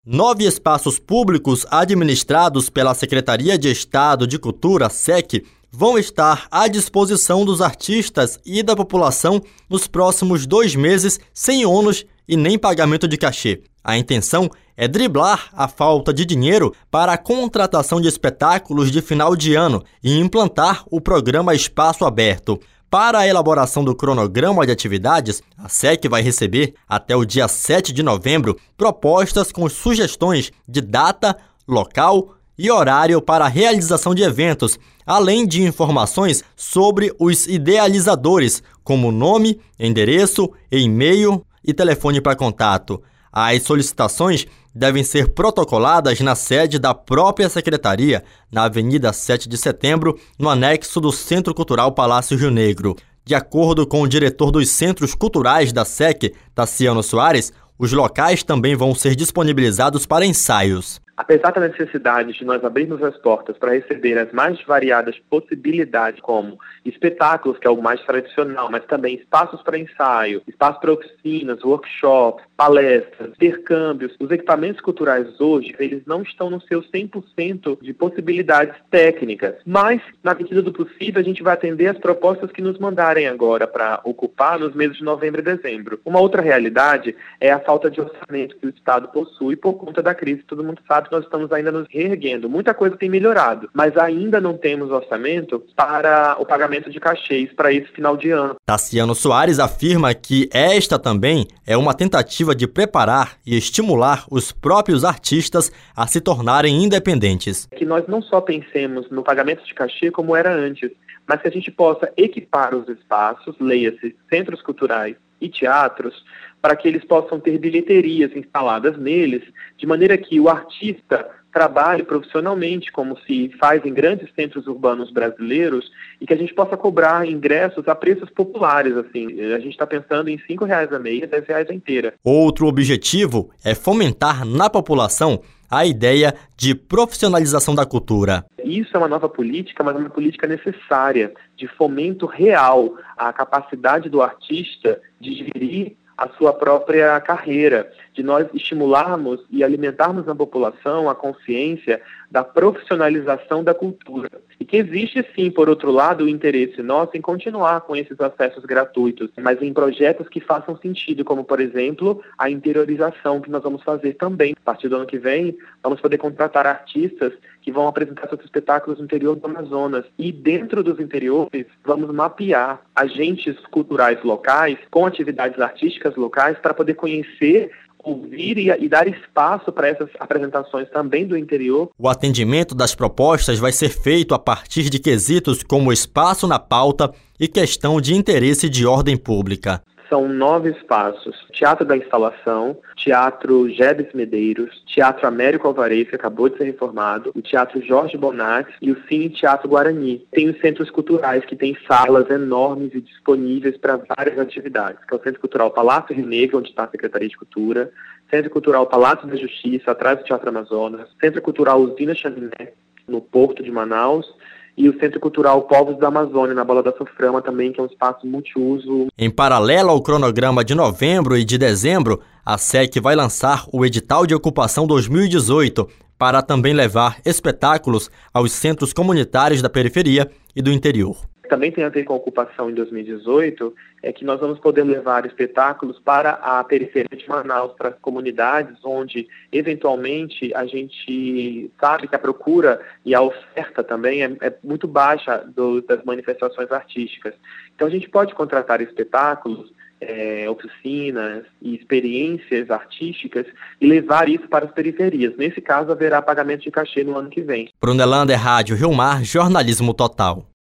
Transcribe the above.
9 espaços públicos administrados pela Secretaria de Estado de Cultura, SEC, vão estar à disposição dos artistas e da população nos próximos 2 meses, sem ônus e nem pagamento de cachê. A intenção é driblar a falta de dinheiro para a contratação de espetáculos de final de ano e implantar o programa Espaço Aberto. Para a elaboração do cronograma de atividades, a SEC vai receber, até o dia 7 de novembro, propostas com sugestões de data, local e horário para a realização de eventos, além de informações sobre os idealizadores, como nome, endereço, e-mail e telefone para contato. As solicitações devem ser protocoladas na sede da própria Secretaria, na Avenida 7 de Setembro, no anexo do Centro Cultural Palácio Rio Negro. De acordo com o diretor dos Centros Culturais da SEC, Taciano Soares, os locais também vão ser disponibilizados para ensaios. Apesar da necessidade de nós abrirmos as portas para receber as mais variadas possibilidades, como espetáculos, que é o mais tradicional, mas também espaços para ensaio, espaços para oficinas, workshops, palestras, intercâmbios, os equipamentos culturais hoje, eles não estão no seu 100% de possibilidades técnicas, mas, na medida do possível, a gente vai atender as propostas que nos mandarem agora para ocupar nos meses de novembro e dezembro. Uma outra realidade é a falta de orçamento que o Estado possui por conta da crise. Todo mundo sabe que nós estamos ainda nos reerguendo. Muita coisa tem melhorado, mas ainda não temos orçamento para o pagamento de cachês para esse final de ano. Taciano Soares afirma que esta também é uma tentativa de preparar e estimular os próprios artistas a se tornarem independentes. Que nós não só pensemos no pagamento de cachê como era antes, mas que a gente possa equipar os espaços, leia-se centros culturais e teatros, para que eles possam ter bilheterias instaladas neles, de maneira que o artista trabalhe profissionalmente, como se faz em grandes centros urbanos brasileiros, e que a gente possa cobrar ingressos a preços populares. Assim, a gente está pensando em R$5 a meia, R$10 a inteira. Outro objetivo é fomentar na população a ideia de profissionalização da cultura. Isso é uma nova política, mas é uma política necessária, de fomento real à capacidade do artista de gerir a sua própria carreira, de nós estimularmos e alimentarmos na população a consciência da profissionalização da cultura. E que existe sim, por outro lado, o interesse nosso em continuar com esses acessos gratuitos, mas em projetos que façam sentido, como, por exemplo, a interiorização que nós vamos fazer também. A partir do ano que vem, vamos poder contratar artistas que vão apresentar seus espetáculos no interior do Amazonas. E dentro dos interiores, vamos mapear agentes culturais locais com atividades artísticas locais para poder conhecer, ouvir e dar espaço para essas apresentações também do interior. O atendimento das propostas vai ser feito a partir de quesitos como espaço na pauta e questão de interesse de ordem pública. São 9 espaços: Teatro da Instalação, Teatro Gebes Medeiros, Teatro Américo Alvarez, que acabou de ser reformado, o Teatro Jorge Bonatti e o Cine Teatro Guarani. Tem os centros culturais, que têm salas enormes e disponíveis para várias atividades, que é o Centro Cultural Palácio Rio Negro, onde está a Secretaria de Cultura, Centro Cultural Palácio da Justiça, atrás do Teatro Amazonas, Centro Cultural Usina Chaminé, no Porto de Manaus, e o Centro Cultural Povos da Amazônia, na Bola da Soframa também, que é um espaço multiuso. Em paralelo ao cronograma de novembro e de dezembro, a SEC vai lançar o Edital de Ocupação 2018 para também levar espetáculos aos centros comunitários da periferia e do interior. Também tem a ver com a ocupação em 2018, é que nós vamos poder levar espetáculos para a periferia de Manaus, para as comunidades onde, eventualmente, a gente sabe que a procura e a oferta também é muito baixa das manifestações artísticas. Então, a gente pode contratar espetáculos, oficinas e experiências artísticas e levar isso para as periferias. Nesse caso, haverá pagamento de cachê no ano que vem. Brunelander, Rádio Rio Mar, Jornalismo Total.